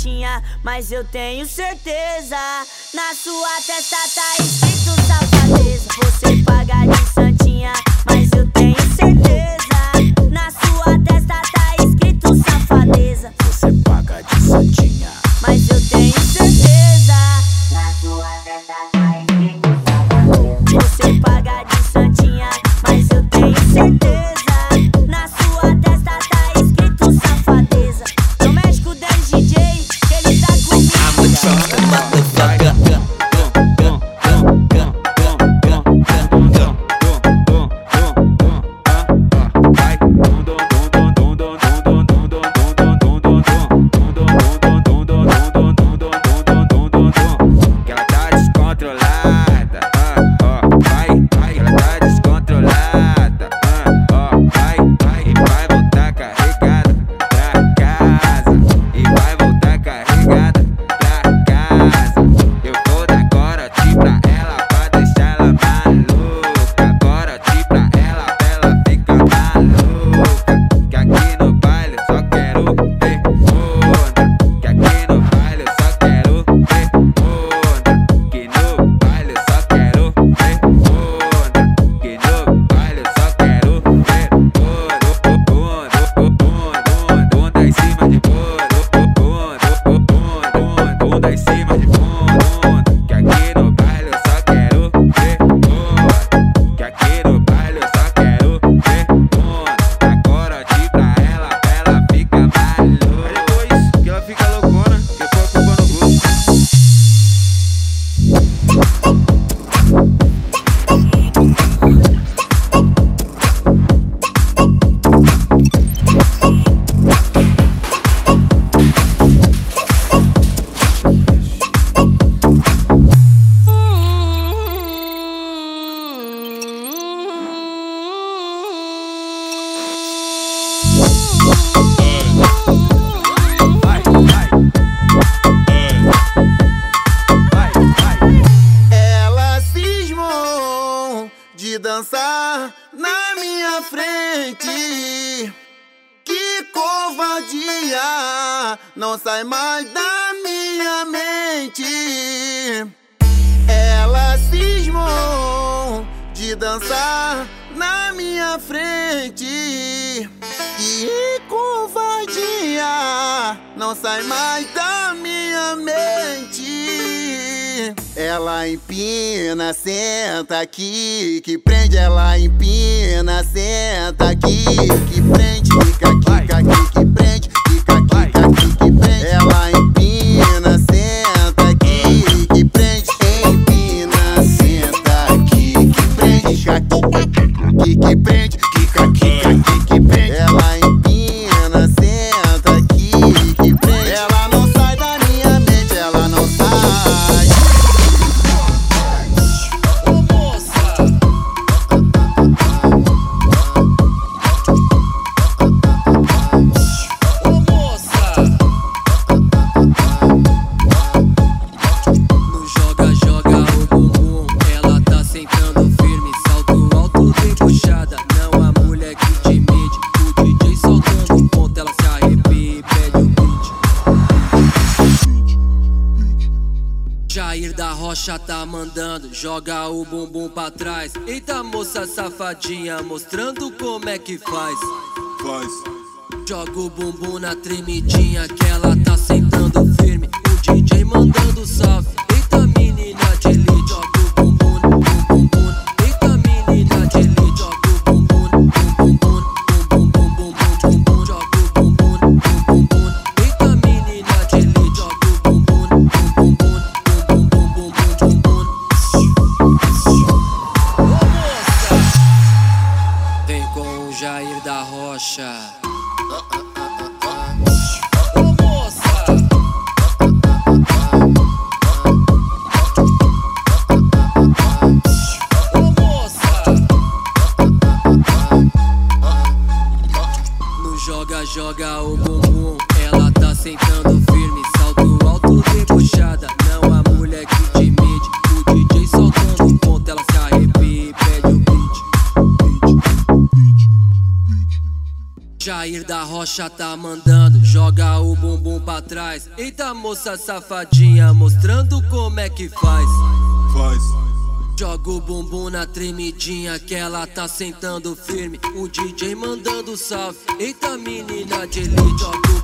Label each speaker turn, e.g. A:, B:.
A: santinha, mas eu tenho certeza. Na sua testa tá escrito safadeza. Você paga de santinha, mas eu tenho certeza. Na sua testa tá escrito safadeza.
B: Você paga de santinha,
A: mas eu tenho certeza. Na sua testa tá escrito safadeza. Você paga de santinha, mas eu tenho certeza. Na sua testa tá escrito safadeza. No México Dennis DJ, que ele tá comigo.
C: Ela cismou de dançar na minha frente. Que covardia, não sai mais da minha mente. Ela cismou de dançar na minha frente. Que covardia, não sai mais da minha mente. Ela empina, senta aqui, que prende. Ela empina, senta aqui, que prende. Fica aqui, que prende. Fica aqui, que prende. Ela empina, senta aqui, que prende. Empina, senta aqui, que prende. Fica aqui, que prende. Fica aqui, que prende. Ela empina, senta aqui, que prende. Ela não sai da minha mente, ela não sai.
D: Jair da Rocha tá mandando, joga o bumbum pra trás. Eita moça safadinha, mostrando como é que faz. Joga o bumbum na tremidinha, que ela tá sentando firme. O DJ mandando salve. Eita menina de elite, joga o bumbum, bum bum. Eita menina de elite, joga o bumbum, bum bum, bum bum bum bum bum. Joga o bumbum, bum bum. Eita menina de elite, joga o bumbum, bum bum. Vem com o Jair da Rocha. Ô moça, ô moça. No joga o bumbum, ela tá sentando firme. Salto alto, debochada, não a mulher que te mede. O DJ soltando um ponto, ela se arrepia e pede o beat. Jair da Rocha tá mandando, joga o bumbum pra trás. Eita moça safadinha, mostrando como é que faz. Joga o bumbum na tremidinha que ela tá sentando firme. O DJ mandando salve, eita menina de elite. Joga o